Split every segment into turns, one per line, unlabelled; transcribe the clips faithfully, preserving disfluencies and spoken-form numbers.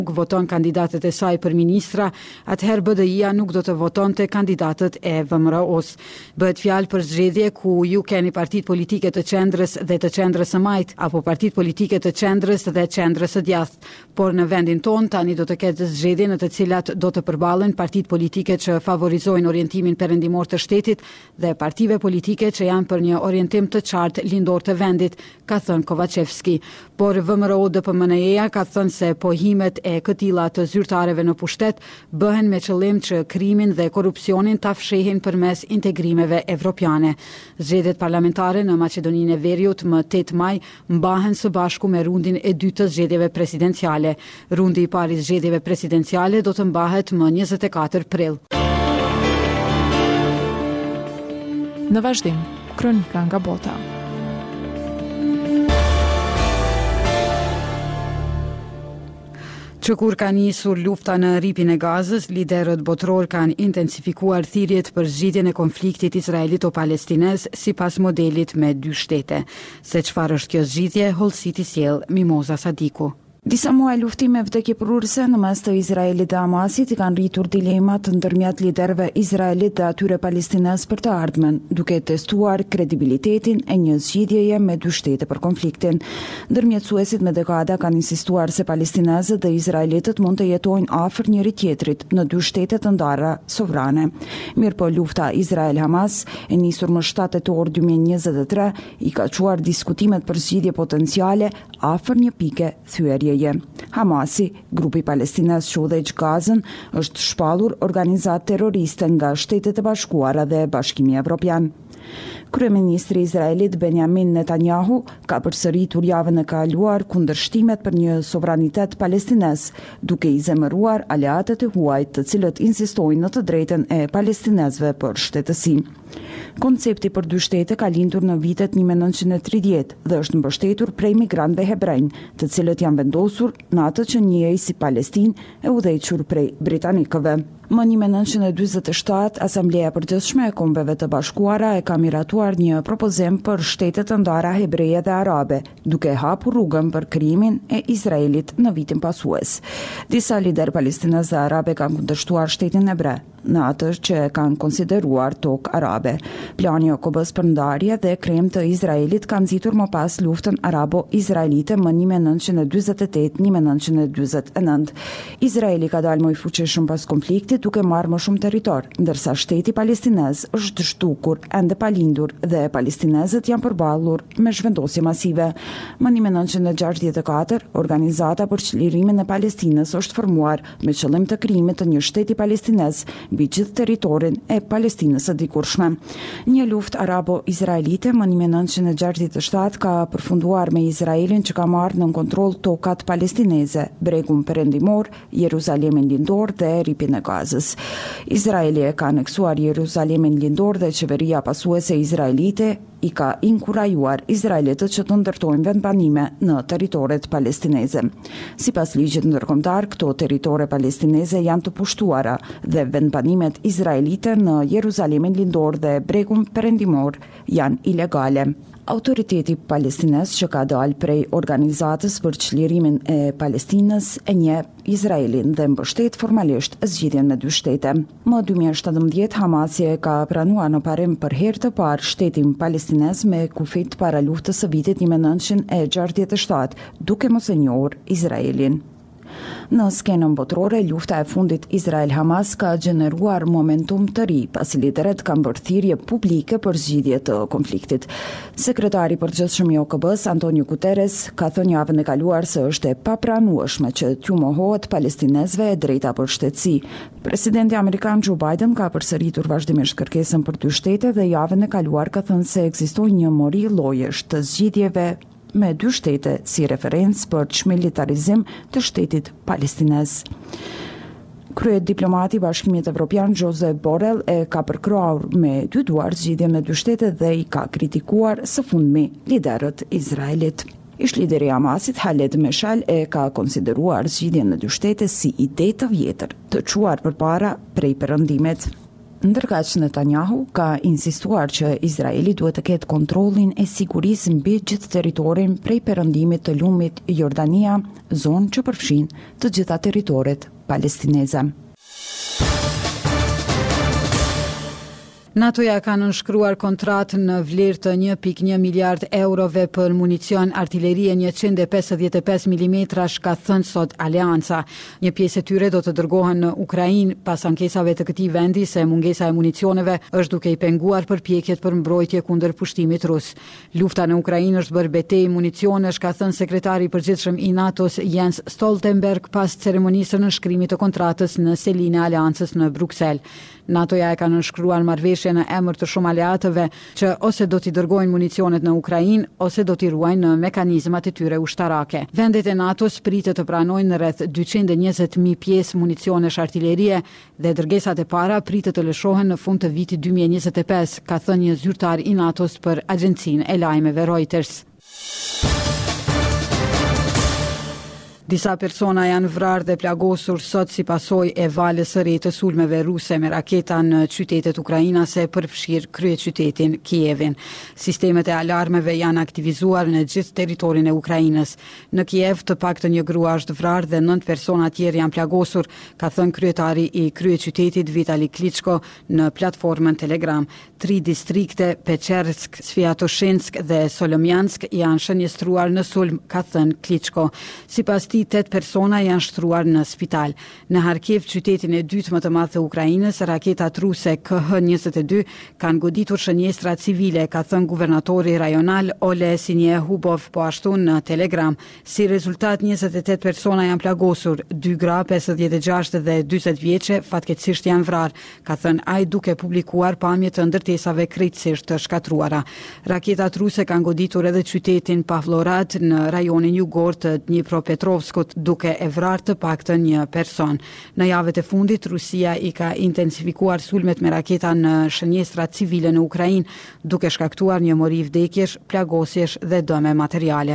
Nuk voton kandidatët e saj për ministra, atëherë B D I-a nuk do të votonte kandidatët e V M R O-s. Bëhet fjalë për zgjedhje ku ju keni partitë politike të qendrës dhe të qendrës së majt, apo partitë politike të qendrës dhe qendrës së djathtë. Por në vendin ton tani do të ketë zgjedhje në të cilat do të përballen partitë politike që favorizojnë orientimin perëndimor të shtetit dhe partive politike që janë për një orientim të qartë lindor të vendit, ka thënë Kovacevski. Por V M R O D P M N E-ja ka thënë se pohimet e këtilla të zyrtareve në pushtet bëhen me qëllim që krimin dhe korrupsionin ta fshehin përmes integrimeve evropiane. Zgjedhjet parlamentare në Maqedoninë e Veriut më tetë maj mbahen së bashku me rundin e dytë të zgjedhjeve presidenciale. Rundi i parë i zgjedhjeve presidenciale do të mbahet më njëzet e katër prill.
Në vazhdim, kronika nga bota.
Që kur ka nisur lufta në ripin e Gazës, liderët botror kanë intensifikuar thirrjet për zgjidhjen e konfliktit izraelito-palestinez sipas modelit me dy shtete. Se çfarë është kjo zgjidhje, Hollësiti sjell Mimoza Sadiku.
Disa muaj luftime vdekjeprurëse në mes të Izraelit dhe Hamasit i kanë rritur dilemat ndërmjet liderëve Izraelit dhe atyre palestinez për të ardhmen, duke testuar kredibilitetin e një zgjidhjeje me dy shtete për konfliktin. Ndërmjetësuesit me dekada kanë insistuar se palestinezët dhe izraelitët mund të jetojnë afër njëri tjetrit në dy shtete të ndara sovrane. Mirëpo lufta Izrael-Hamas e nisur më shtatë tetor dy mijë e njëzet e tre i ka çuar diskutimet për zgjidhje potenciale afër një pike thyerje. Hamasi, grupi palestinez që udhëheq Gazën, është shpallur organizatë terroriste nga Shtetet e Bashkuara dhe Bashkimi Evropian. Kryeministri i Izraelit Benjamin Netanyahu ka përsëritur javën e kaluar kundërshtimet për një sovranitet palestinez, duke i zemëruar aleatët e huaj të cilët insistojnë në të drejtën e palestinezëve për shtetësi. Koncepti për dy shtete ka lindur në vitet një mijë e nëntëqind e tridhjetë dhe është mbështetur prej migrantëve hebrejnë, të cilët janë vendosur në atë që njihej si Palestinë e udhëhequr prej britanikëve. Më një mijë e nëntëqind e dyzet e shtatë, Asambleja e Përgjithshme e Kombeve të Bashkuara e ka miratuar një propozim për shtete të ndara hebreje dhe arabe, duke hapur rrugën për krijimin e Izraelit në vitin pasues. Disa lider palestinez dhe arabe kanë kundërshtuar shtetin hebre, në atë që e kanë konsideruar tokë arabe. Plani i O K B-s për ndarje dhe krim të Izraelit ka nxitur më pas luftën arabo-izraelite më një mijë e nëntëqind e dyzet e tetë - një mijë e nëntëqind e dyzet e nëntë. Izraeli ka dalë më i fuqishëm pas konfliktit duke marrë më shumë territor, ndërsa shteti palestinez është zhdukur, ende pa lindur dhe palestinezët janë përballur me zhvendosje masive. Më një mijë e nëntëqind e gjashtëdhjetë e katër, Organizata për Çlirimin e Palestinës është formuar me qëllim të krijimit të një shteti palestinez mbi gjithë territorin e Palestinës së dikurshme. Një luftë arabo-izraelite më një mijë e nëntëqind e gjashtëdhjetë e shtatë ka përfunduar me Izraelin që ka marrë në kontroll tokat palestineze, bregun perëndimor, Jeruzalemin lindor dhe ripin e Gazës. Izraeli e ka aneksuar Jeruzalemin lindor dhe qeveria pasuese izraelite i ka inkurajuar izraelitët që të ndërtojnë vendbanime në territoret palestineze. Sipas ligjit ndërkombëtar, këto territore palestineze janë të pushtuara dhe vendbanimet izraelite në Jeruzalemin lindor dhe bregun perëndimor janë ilegale. Autoriteti palestinez që ka dalë prej Organizatës për Çlirimin e Palestinës e njeh Izraelin dhe mbështet formalisht zgjidhjen me dy shtete. Më dy mijë e shtatëmbëdhjetë Hamasi e ka pranuar në parim për herë të parë shtetin palestinez me kufit para luftës së vitit një mijë e nëntëqind e gjashtëdhjetë e shtatë, duke mos e njohur Izraelin. Në skenën botërore, lufta e fundit Izrael-Hamas ka gjeneruar momentum të ri, pasi liderët kanë bërë thirrje publike për zgjidhje të konfliktit. Sekretari i përgjithshëm i O K B-s, Antonio Guterres, ka thënë javën e kaluar se është e papranueshme që t'ju mohohet palestinezëve e drejta për shtetësi. Presidenti amerikan Joe Biden ka përsëritur vazhdimisht kërkesën për dy shtete dhe javën e kaluar ka thënë se ekziston një mori llojesh të zgjidhjeve me dy shtete si referencë për çmilitarizim të shtetit palestinez. Krye diplomati i Bashkimit Evropian Josep Borrell e ka përkrahur me dy duar zgjidhjen me dy shtete dhe i ka kritikuar së fundmi liderët Izraelit. Ish lideri i Hamasit Khaled Meshal e ka konsideruar zgjidhjen në dy shtete si ide të vjetër, të çuar përpara prej perëndimit. Ndërkaq Netanyahu ka insistuar që Izraeli duhet të ketë kontrollin e sigurisë mbi gjithë territorin prej perëndimit të lumit Jordania, zonë që përfshin të gjitha territoret palestineze.
NATO-ja ka nënshkruar kontratë në vlerë të një pikë një miliard eurove për municion artillerie njëqind e pesëdhjetë e pesë milimetra, ka thënë sot Aleanca. Një pjesë e tyre do të dërgohen në Ukrainë pas ankesave të këtij vendi se mungesa e municioneve është duke i penguar përpjekjet për mbrojtje kundër pushtimit rus. Lufta në Ukrainë është bërë betejë municionesh, ka thënë sekretari i përgjithshëm i NATO-s Jens Stoltenberg pas ceremonisë së nënshkrimit të kontratës në selinë e Aleancës në Bruksel. NATO-ja e ka nënshkruar marrëveshje në emër të shumë aleatëve që ose do t'i dërgojnë municionet në Ukrainë ose do t'i ruajnë në mekanizmat e tyre ushtarake. Vendet e NATO-s pritet të pranojnë rreth dyqind e njëzet mijë pjesë municionesh artillerie dhe dërgesat e para pritet të lëshohen në fund të vitit dy mijë e njëzet e pesë, ka thënë një zyrtar i NATO-s për agjencinë e lajmeve Reuters. Disa persona janë vrarë dhe plagosur sot si pasojë e valës së re të sulmeve ruse me raketa në qytetet ukrainase përfshirë kryeqytetin Kievin. Sistemet e alarmeve janë aktivizuar në gjithë territorin e Ukrainës. Në Kiev të paktën një grua është vrarë dhe nëntë persona tjerë janë plagosur, ka thënë kryetari i kryeqytetit Vitali Klitschko në platformën Telegram. Tri distrikte, Pechersk, Sviatoshinsk dhe Solomjansk janë shënjestruar në sulm, ka thënë Klitschko. Sipas tij, tetë persona janë shtruar në spital. Në Harkiv, qytetin e dytë më të madh të Ukrainës, raketat ruse K H njëzet e dy kanë goditur shënjestra civile, ka thënë guvernatori rajonal Ole Sinjehubov po ashtu në Telegram. Si rezultat, njëzet e tetë persona janë plagosur, dy gra, pesëdhjetë e gjashtë dhe dyzet vjeçe fatkeqësisht janë vrarë, ka thënë ai duke publikuar pamje të ndërtesave krejtësisht të shkatruara. Raketat ruse kanë goditur edhe qytetin Pavlorad në rajonin jugor të Dnipropetrovsk, duke e vrarë të paktën një person. Në javët e fundit, Rusia i ka intensifikuar sulmet me raketa në shënjestra civile në Ukrainë, duke shkaktuar një mori vdekjesh, plagosjesh dhe dëme materiale.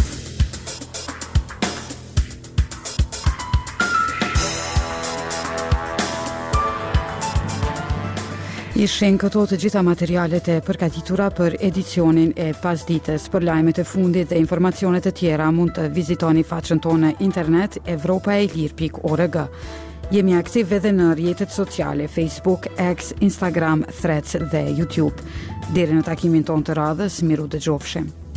Ishin këto të gjitha materialet e përgatitura për edicionin e pasdites. Për lajmet e fundit dhe informacionet e tjera mund të vizitoni faqen tonë internet evropa e lir pikë org. Jemi aktiv edhe në rrjetet sociale Facebook, X, Instagram, Threads dhe YouTube. Deri në takimin tonë të radhës, miru dëgjofshim.